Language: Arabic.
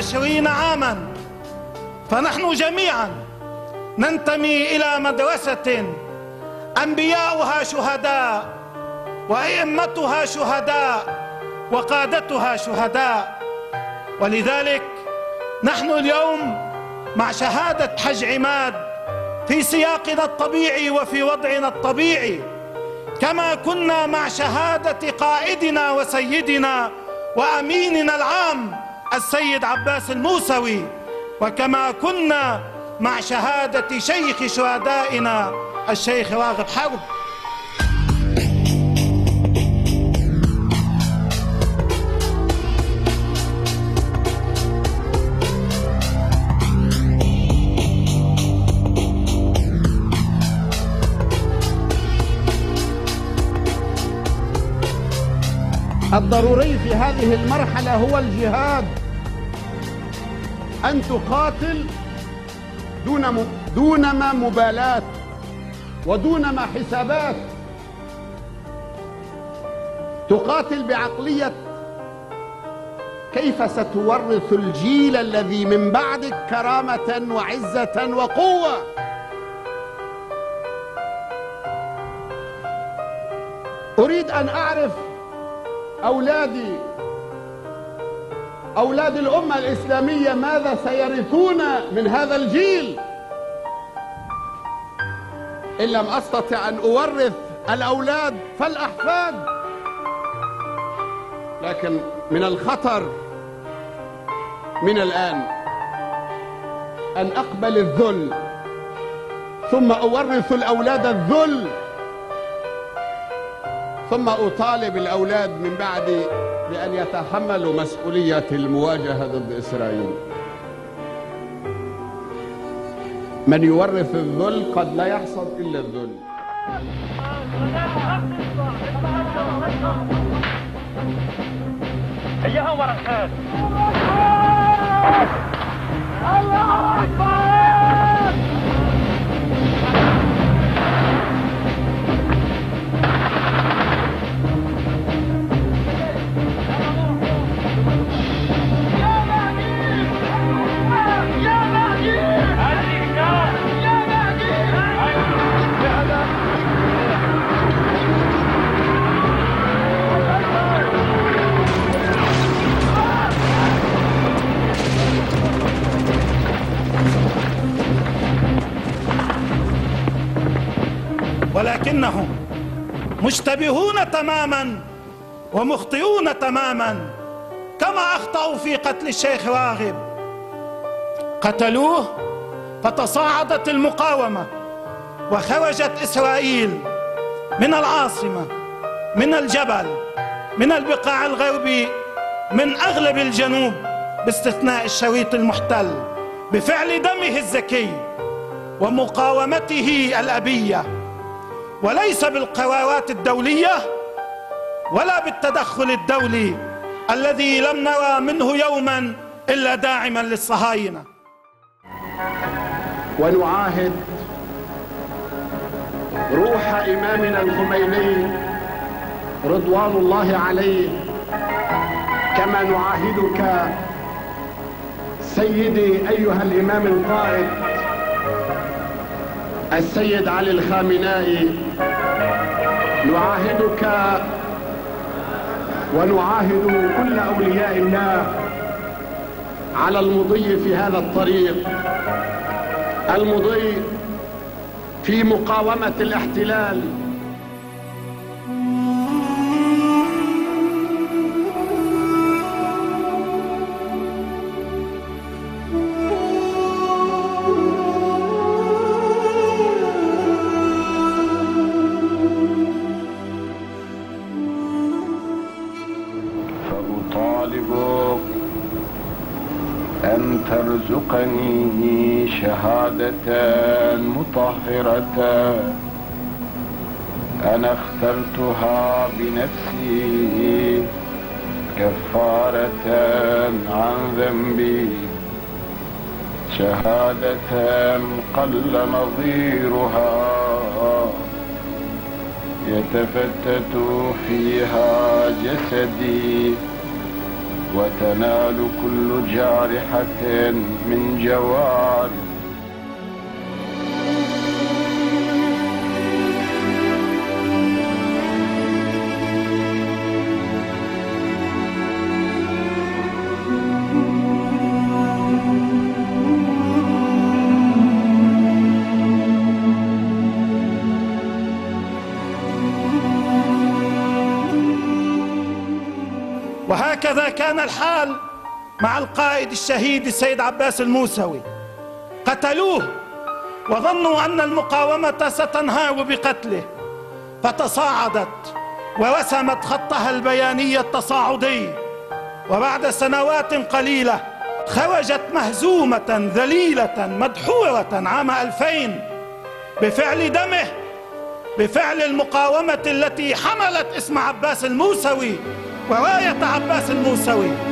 20 عاما، فنحن جميعا ننتمي إلى مدرسة أنبياؤها شهداء وأئمتها شهداء وقادتها شهداء. ولذلك نحن اليوم مع شهادة حج عماد في سياقنا الطبيعي وفي وضعنا الطبيعي، كما كنا مع شهادة قائدنا وسيدنا وأميننا العام السيد عباس الموسوي، وكما كنا مع شهادة شيخ شهدائنا الشيخ راغب حرب. الضروري في هذه المرحلة هو الجهاد، أن تقاتل دون ما مبالاة ودون ما حسابات، تقاتل بعقلية كيف ستورث الجيل الذي من بعدك كرامة وعزة وقوة. أريد أن أعرف أولاد الأمة الإسلامية ماذا سيرثون من هذا الجيل. إن لم أستطع أن أورث الأولاد فالأحفاد. لكن من الخطر من الآن أن أقبل الذل ثم أورث الأولاد الذل، ثم أطالب الأولاد من بعدي بأن يتحملوا مسؤولية المواجهة ضد إسرائيل. من يورث الذل قد لا يحصد إلا الذل. أيها ورقات الله أكبر. ولكنهم مشتبهون تماما ومخطئون تماما، كما أخطأوا في قتل الشيخ راغب. قتلوه فتصاعدت المقاومة وخرجت إسرائيل من العاصمة، من الجبل، من البقاع الغربي، من أغلب الجنوب باستثناء الشريط المحتل، بفعل دمه الزكي ومقاومته الأبية، وليس بالقرارات الدولية ولا بالتدخل الدولي الذي لم نرى منه يوما إلا داعما للصهاينة. ونعاهد روح إمامنا الخميني رضوان الله عليه، كما نعاهدك سيدي أيها الإمام القائد السيد علي الخامنائي، نعاهدك ونعاهد كل أولياء الله على المضي في هذا الطريق، المضي في مقاومة الاحتلال. فأطالبك أن ترزقني شهادة مطهرة أنا اخترتها بنفسي كفارة عن ذنبي، شهادة قل نظيرها يتفتت فيها جسدي وتنال كل جارحة من جوار. وهكذا كان الحال مع القائد الشهيد السيد عباس الموسوي. قتلوه وظنوا أن المقاومة ستنهار بقتله، فتصاعدت ورسمت خطها البياني التصاعدي، وبعد سنوات قليلة خرجت مهزومة ذليلة مدحورة عام 2000 بفعل دمه، بفعل المقاومة التي حملت اسم عباس الموسوي وراية عباس الموسوي.